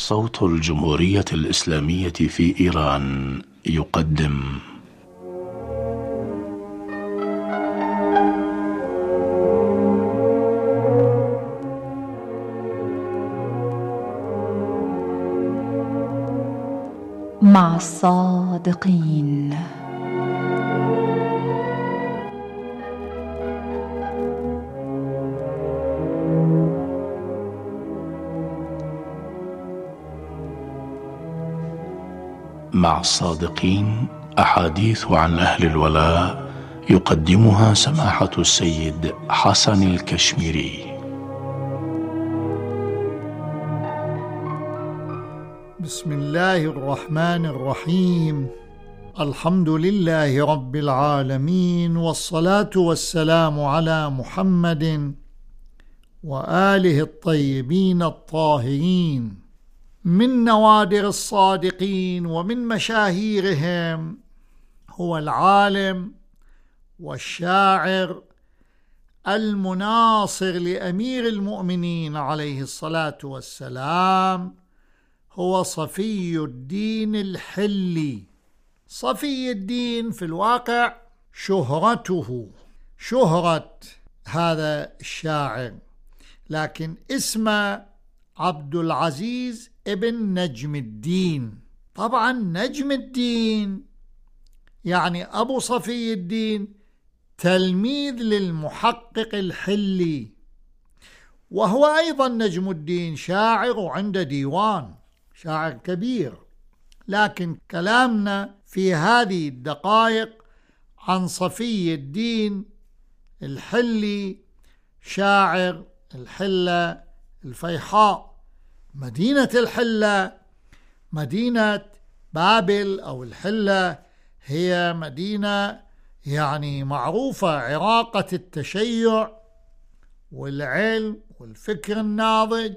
صوت الجمهورية الإسلامية في إيران يقدم مع الصادقين. مع الصادقين، أحاديث عن أهل الولاء يقدمها سماحة السيد حسن الكشميري. بسم الله الرحمن الرحيم. الحمد لله رب العالمين، والصلاة والسلام على محمد وآله الطيبين الطاهرين. من نوادر الصادقين ومن مشاهيرهم هو العالم والشاعر المناصر لأمير المؤمنين عليه الصلاة والسلام، هو صفي الدين الحلي. صفي الدين في الواقع شهرته شهرة هذا الشاعر، لكن اسمه عبد العزيز ابن نجم الدين. طبعا نجم الدين يعني أبو صفي الدين تلميذ للمحقق الحلي، وهو أيضا نجم الدين شاعر وعنده ديوان، شاعر كبير. لكن كلامنا في هذه الدقائق عن صفي الدين الحلي، شاعر الحلة الفيحاء. مدينة الحلة، مدينة بابل أو الحلة، هي مدينة يعني معروفة عراقة التشيع والعلم والفكر الناضج،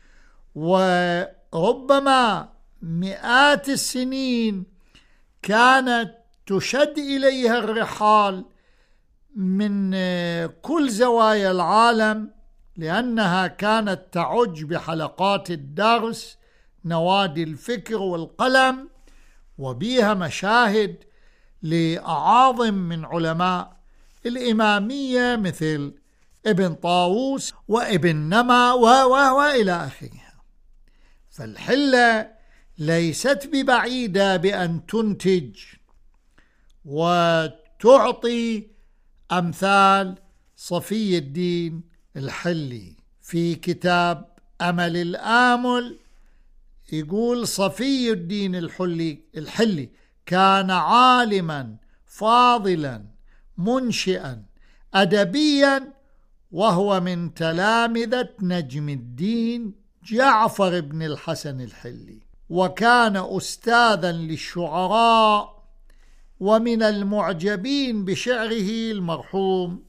وربما مئات السنين كانت تشد إليها الرحال من كل زوايا العالم، لأنها كانت تعج بحلقات الدرس، نوادي الفكر والقلم، وبيها مشاهد لأعاظم من علماء الإمامية مثل ابن طاووس وابن نما وإلى آخرها. فالحلة ليست ببعيدة بأن تنتج وتعطي أمثال صفي الدين الحلي. في كتاب أمل الآمل يقول صفي الدين الحلي كان عالما فاضلا منشئا أدبيا، وهو من تلامذة نجم الدين جعفر بن الحسن الحلي، وكان أستاذا للشعراء، ومن المعجبين بشعره المرحوم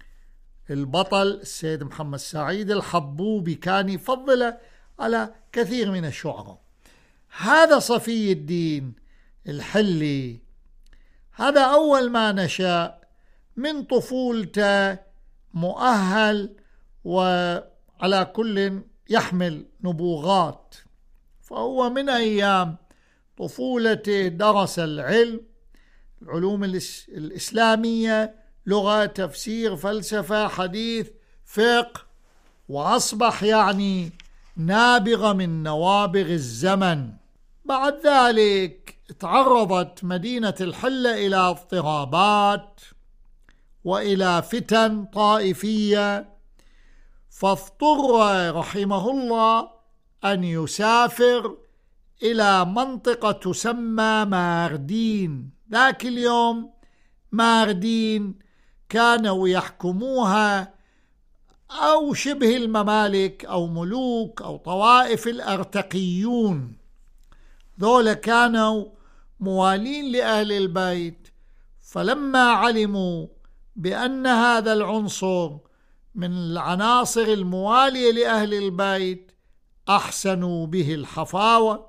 البطل السيد محمد سعيد الحبوبي، كان يفضله على كثير من الشعراء. هذا صفي الدين الحلي، هذا أول ما نشأ من طفولته مؤهل، وعلى كل يحمل نبوغات. فهو من أيام طفولته درس العلم، العلوم الإسلامية، لغة، تفسير، فلسفة، حديث، فقه، وأصبح يعني نابغة من نوابغ الزمن. بعد ذلك تعرضت مدينة الحلة إلى اضطرابات وإلى فتن طائفية، فاضطر رحمه الله أن يسافر إلى منطقة تسمى ماردين. ذاك اليوم ماردين كانوا يحكموها أو شبه الممالك أو ملوك أو طوائف الأرتقيون، ذولا كانوا موالين لأهل البيت. فلما علموا بأن هذا العنصر من العناصر الموالية لأهل البيت، أحسنوا به الحفاوة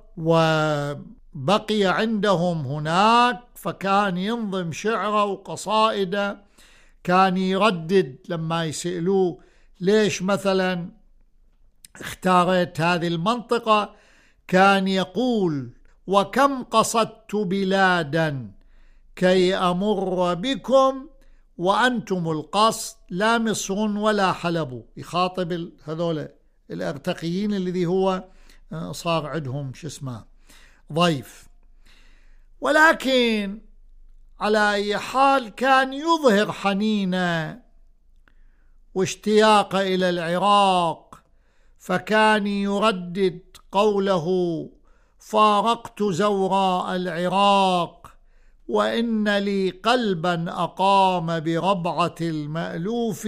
وبقي عندهم هناك، فكان ينظم شعره وقصائده، كان يردد لما يسألوه ليش مثلا اختارت هذه المنطقة، كان يقول: وكم قصدت بلادا كي أمر بكم وأنتم القصد لا مصر ولا حلب. يخاطب هذول الأرتقيين الذي هو صار عندهم ضيف. ولكن على أي حال كان يظهر حنينه واشتياق إلى العراق، فكان يردد قوله: فارقت زوراء العراق وإن لي قلبا أقام بربعة المألوف.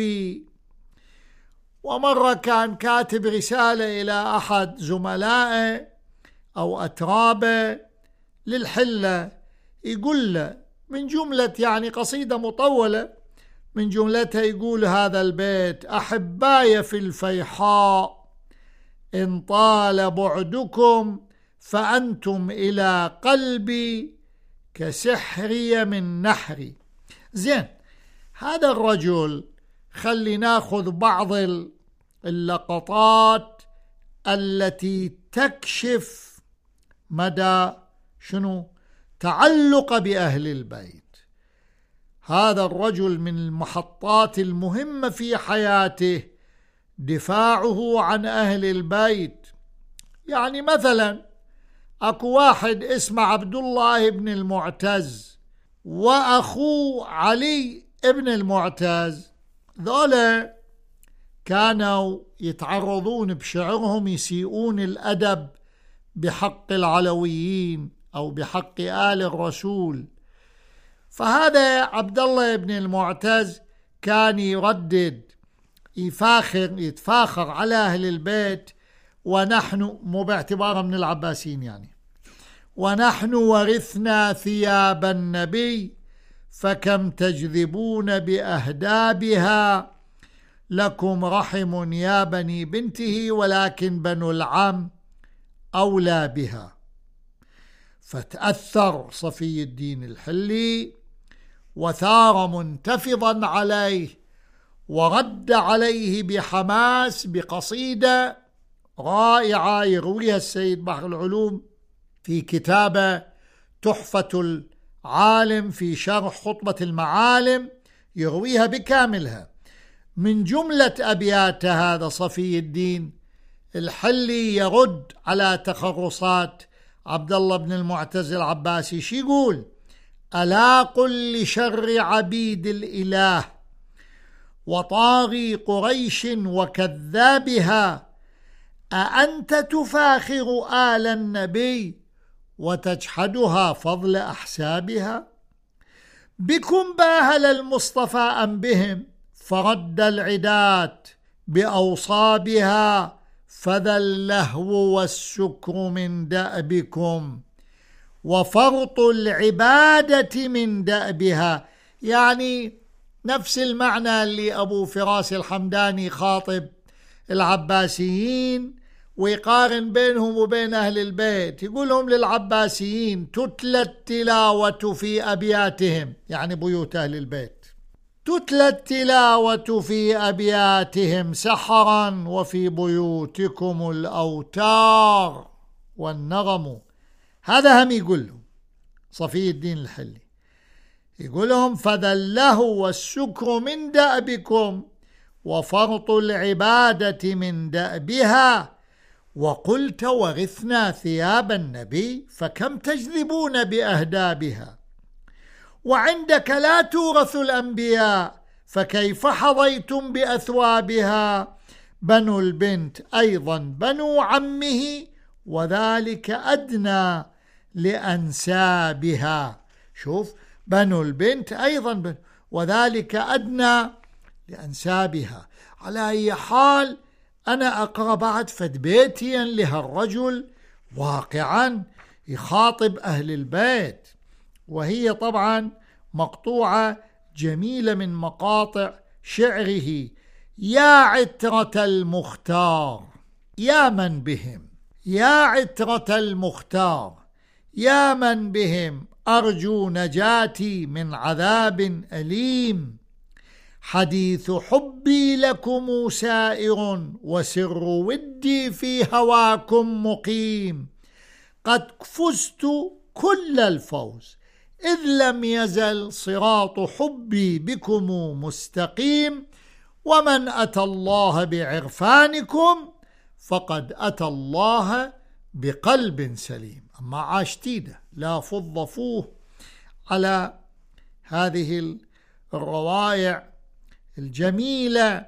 ومرة كان كاتب رسالة إلى أحد زملائه أو أترابه للحلة، يقول له من جملة قصيدة مطولة، من جملتها يقول هذا البيت: أحباي في الفيحاء إن طال بعدكم فأنتم إلى قلبي كسحري من نحري. زين، هذا الرجل خلي ناخذ بعض اللقطات التي تكشف مدى تعلق بأهل البيت. هذا الرجل من المحطات المهمة في حياته دفاعه عن أهل البيت. مثلا أكو واحد اسمه عبد الله بن المعتز وأخوه علي بن المعتز، ذولا كانوا يتعرضون بشعرهم يسيئون الأدب بحق العلويين أو بحق آل الرسول. فهذا عبد الله بن المعتز كان يردد يتفاخر على أهل البيت، ونحن مو باعتباره من العباسيين ونحن ورثنا ثياب النبي فكم تجذبون بأهدابها، لكم رحم يا بني بنته ولكن بنو العم أولى بها. فتأثر صفي الدين الحلي وثار منتفضا عليه ورد عليه بحماس بقصيدة رائعة يرويها السيد بحر العلوم في كتابه تحفة العالم في شرح خطبة المعالم، يرويها بكاملها. من جملة أبيات هذا صفي الدين الحلي يرد على تخرصات عبد الله بن المعتز العباسي. شي يقول: ألا قل لشر عبيد الإله وطاغي قريش وكذابها، أأنت تفاخر آل النبي وتجحدها فضل أحسابها؟ بكم باهل المصطفى أم بهم، فرد العدات بأوصابها، فذا اللهو والسكر من دأبكم وفرط العبادة من دأبها. نفس المعنى اللي أبو فراس الحمداني خاطب العباسيين ويقارن بينهم وبين أهل البيت، يقولهم للعباسيين: تتلى التلاوة في أبياتهم، بيوت أهل البيت، تتلى التلاوة في أبياتهم سحرا وفي بيوتكم الأوتار والنغم. هذا هم يقولهم صفي الدين الحلي، يقولهم: فذا اللهو والسكر من دأبكم وفرط العبادة من دأبها، وقلت ورثنا ثياب النبي فكم تجذبون بأهدابها، وعندك لا تورث الأنبياء فكيف حظيتم بأثوابها، بنو البنت أيضا بنو عمه وذلك أدنى لأنسابها. شوف، بنو البنت أيضا وذلك أدنى لأنسابها. على أي حال أنا أقرأ بعد فد بيتيا لهالرجل واقعا يخاطب أهل البيت، وهي طبعا مقطوعة جميلة من مقاطع شعره: يا عترة المختار يا من بهم، يا عترة المختار يا من بهم أرجو نجاتي من عذاب أليم، حديث حبي لكم سائر وسر ودي في هواكم مقيم، قد فزت كل الفوز، إذ لم يزل صراط حبي بكم مستقيم، ومن أتى الله بعرفانكم فقد أتى الله بقلب سليم. أما عاشتيده لا فض فوه على هذه الروائع الجميلة.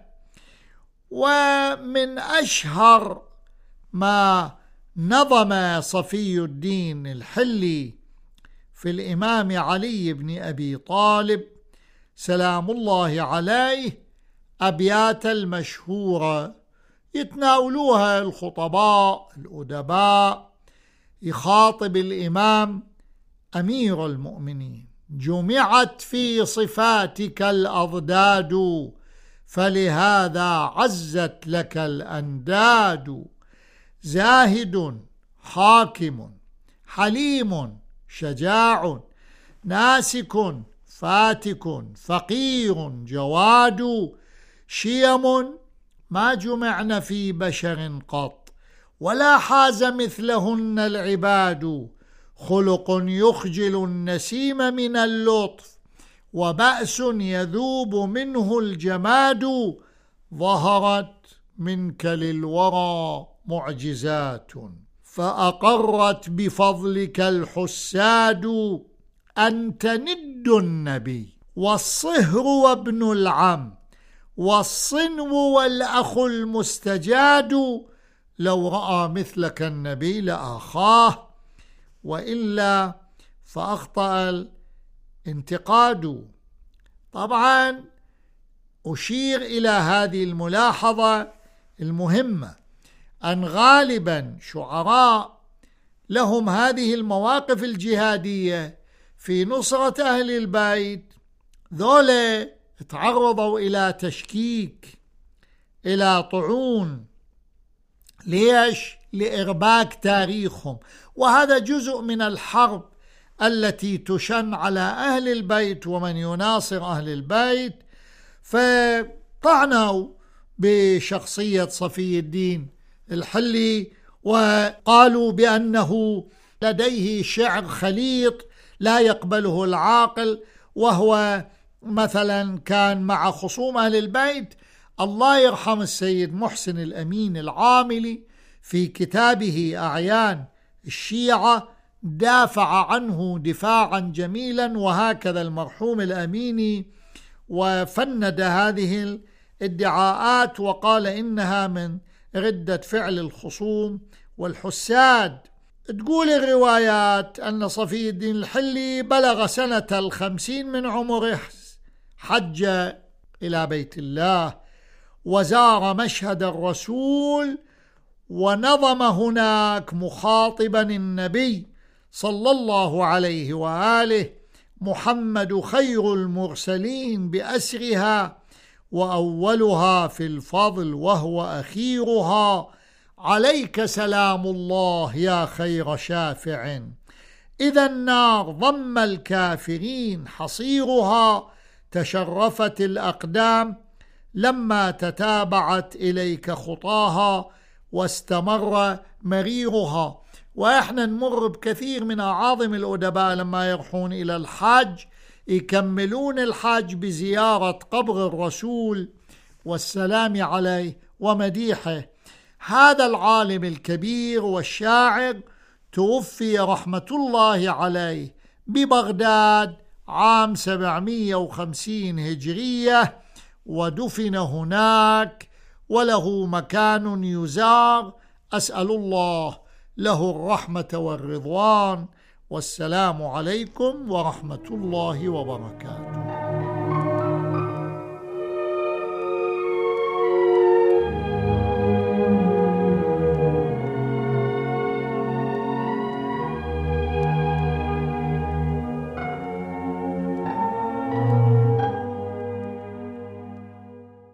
ومن أشهر ما نظم صفي الدين الحلي في الإمام علي بن أبي طالب سلام الله عليه أبيات المشهورة يتناولوها الخطباء الأدباء، يخاطب الإمام أمير المؤمنين: جمعت في صفاتك الأضداد، فلهذا عزت لك الأنداد، زاهد حاكم حليم شجاع، ناسك فاتك فقير جواد، شيم ما جمعن في بشر قط، ولا حاز مثلهن العباد، خلق يخجل النسيم من اللطف، وبأس يذوب منه الجماد، ظهرت منك للورى معجزات، فأقرت بفضلك الحساد، أنت ند النبي والصهر وابن العم، والصنو والأخ المستجاد، لو رأى مثلك النبي لأخاه، وإلا فأخطأ الانتقاد. طبعا أشير إلى هذه الملاحظة المهمة، أن غالبا شعراء لهم هذه المواقف الجهادية في نصرة أهل البيت ذولا تعرضوا إلى تشكيك، إلى طعون. ليش؟ لإرباك تاريخهم، وهذا جزء من الحرب التي تشن على أهل البيت ومن يناصر أهل البيت. فطعنوا بشخصية صفي الدين الحلي وقالوا بأنه لديه شعر خليط لا يقبله العاقل، وهو مثلا كان مع خصوم أهل البيت. الله يرحم السيد محسن الأمين العاملي في كتابه أعيان الشيعة دافع عنه دفاعا جميلا، وهكذا المرحوم الأميني، وفند هذه الادعاءات وقال إنها من ردة فعل الخصوم والحساد. تقول الروايات أن صفي الدين الحلي بلغ سنة 50 من عمره، حج إلى بيت الله وزار مشهد الرسول، ونظم هناك مخاطبا النبي صلى الله عليه وآله: محمد خير المرسلين بأسرها، وأولها في الفضل وهو أخيرها، عليك سلام الله يا خير شافع، إذا النار ضم الكافرين حصيرها، تشرفت الأقدام لما تتابعت إليك خطاها، واستمر مريرها. وإحنا نمر بكثير من أعاظم الأدباء لما يروحون إلى الحج يكملون الحج بزيارة قبر الرسول والسلام عليه ومديحه. هذا العالم الكبير والشاعر توفي رحمة الله عليه ببغداد عام 750 هجرية، ودفن هناك، وله مكان يزار. أسأل الله له الرحمة والرضوان، والسلام عليكم ورحمة الله وبركاته.